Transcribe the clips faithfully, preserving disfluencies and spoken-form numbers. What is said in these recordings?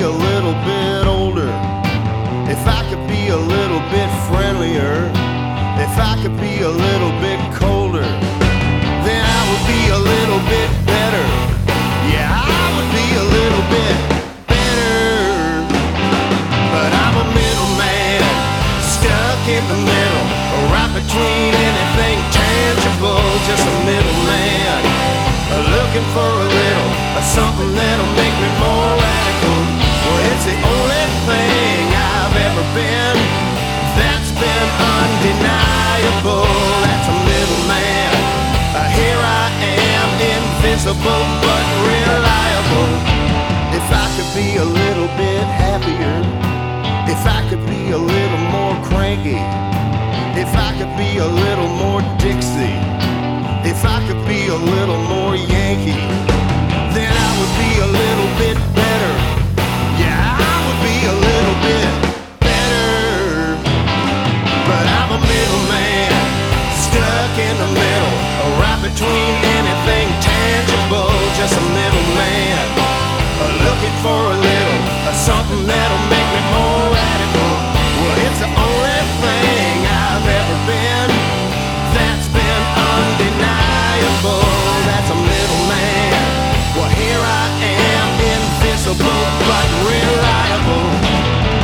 a little bit older, if I could be a little bit friendlier, if I could be a little bit colder, then I would be a little bit better. Yeah, I would be a little bit better. But I'm a middleman, stuck in the middle, right between anything tangible. Just a middleman, looking for a little something that'll make me more radical. Well, it's the only thing I've ever been that's been undeniable. That's a middleman. Uh, here I am, invisible but reliable. If I could be a little bit happier, if I could be a little more cranky, if I could be a little more Dixie, if I could be a little more Yankee, then I would be a little bit better. Yeah, I would be a little bit better. But I'm a middleman, stuck in the middle, right between anything tangible. Just a middleman, looking for a little something that'll make me more radical. Well, it's the only thing I've ever been that's been undeniable. That's a middleman. Well, here I am, invisible but reliable.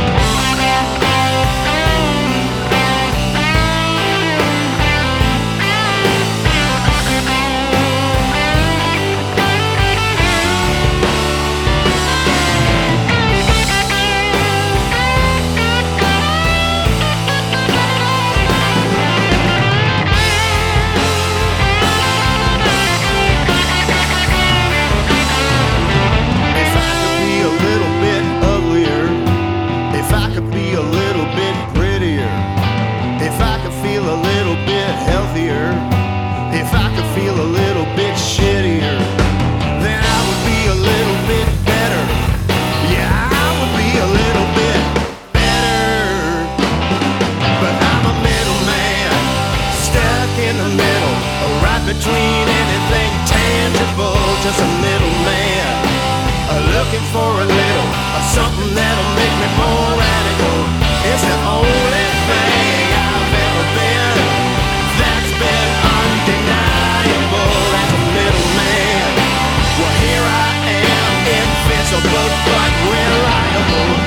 If I could feel a little bit shittier, then I would be a little bit better. Yeah, I would be a little bit better. But I'm a middleman, stuck in the middle, right between anything tangible. Just a middleman, looking for a little something that'll make me more radical. It's the only thing I've ever been that's been undeniable. As a middleman, well, here I am, invisible but reliable.